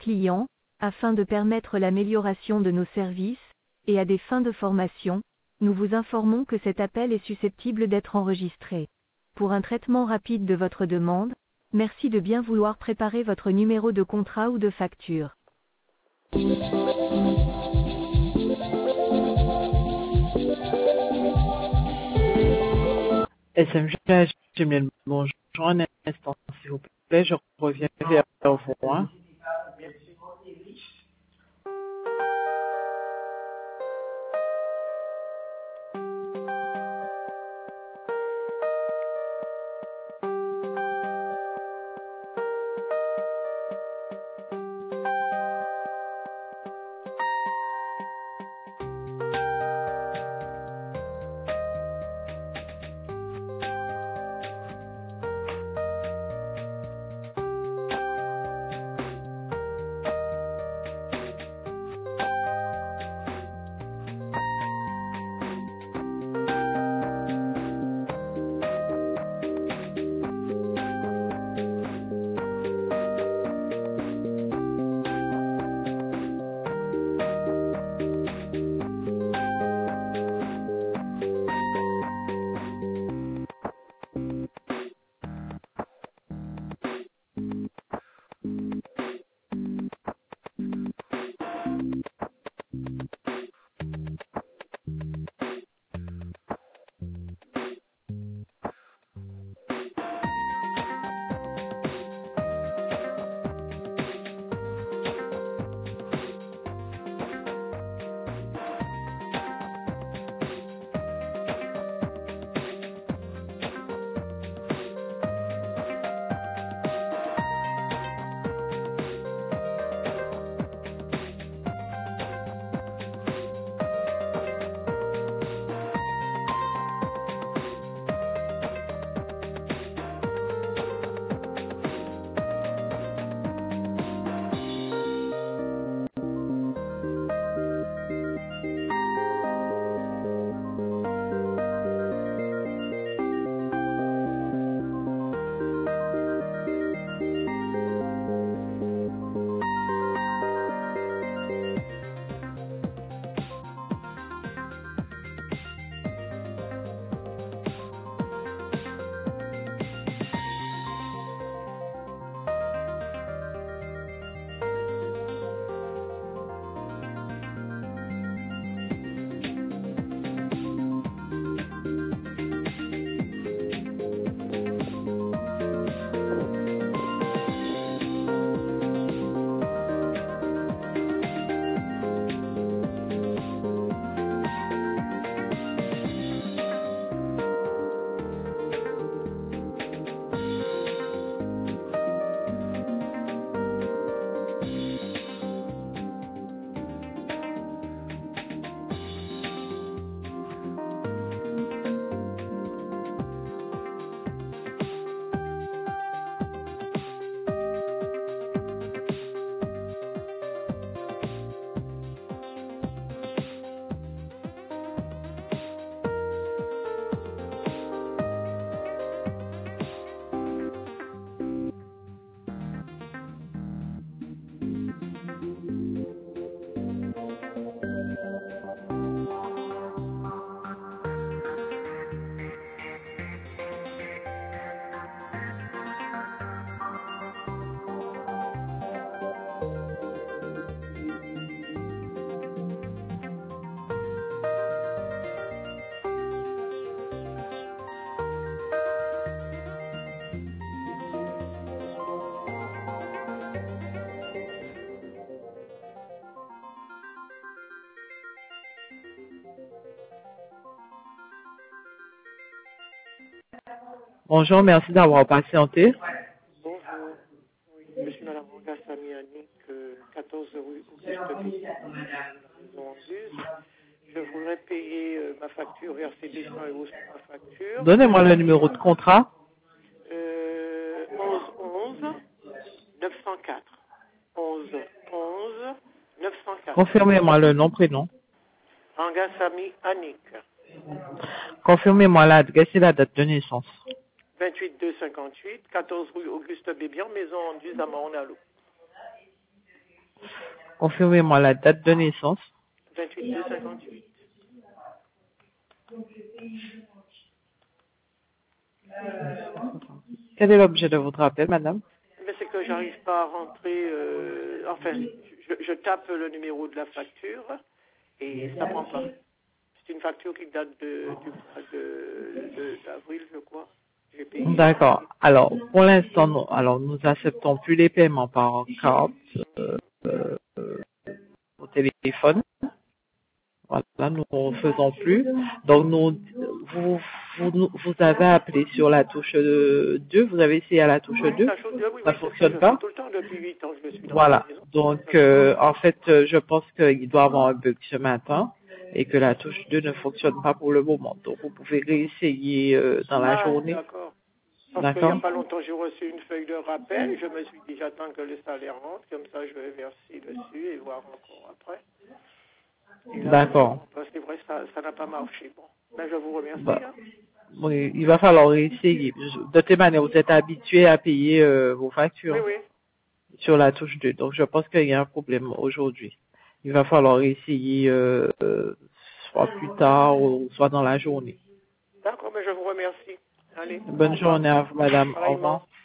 clients, afin de permettre l'amélioration de nos services, et à des fins de formation, nous vous informons que cet appel est susceptible d'être enregistré. Pour un traitement rapide de votre demande, merci de bien vouloir préparer votre numéro de contrat ou de facture. SMG, Jimmy, bonjour, un instant, s'il vous plaît, je reviens vers vous. Hein. Bonjour, merci d'avoir patienté. Bonjour, oui, je suis Madame Ranga Samiani, 14 rue Auguste B. Je voudrais payer ma facture, verser 200 € sur ma facture. Donnez-moi le numéro de contrat. 11 11 904. 11 11 904. Confirmez-moi le nom, prénom. Ranga Sami Annick. Confirmez-moi l'adresse et la date de naissance. 28 258, 14 rue Auguste Bébian, maison du Zama, on a l'eau. Confirmez-moi la date de naissance. 28/2/58. Quel est l'objet de votre appel, madame? Mais c'est que j'arrive pas à rentrer. Je tape le numéro de la facture et ça prend pas. C'est une facture qui date du mois d'avril, je crois. J'ai payé. D'accord. Alors, pour l'instant, nous acceptons plus les paiements par carte au téléphone. Voilà, nous ne faisons plus. Donc, vous avez appelé sur la touche 2, vous avez essayé à la touche 2, ça ne fonctionne pas. Tout le temps, depuis 8 ans, je suis dans Voilà. la maison. Donc, en fait, je pense qu'il doit y avoir un bug ce matin et que la touche 2 ne fonctionne pas pour le moment. Donc, vous pouvez réessayer dans la journée. D'accord. Parce qu'il n'y a D'accord. pas longtemps, j'ai reçu une feuille de rappel. Je me suis dit, j'attends que le salaire rentre. Comme ça, je vais verser dessus et voir encore après. D'accord. C'est vrai, ça n'a pas marché. Bon, ben, je vous remercie. Bah, oui, il va falloir essayer. De toute manière, vous êtes habitué à payer vos factures Oui. sur la touche 2. Donc, je pense qu'il y a un problème aujourd'hui. Il va falloir essayer soit plus tard ou soit dans la journée. D'accord, mais je vous remercie. Allez. Bonne journée à vous, madame. Au revoir.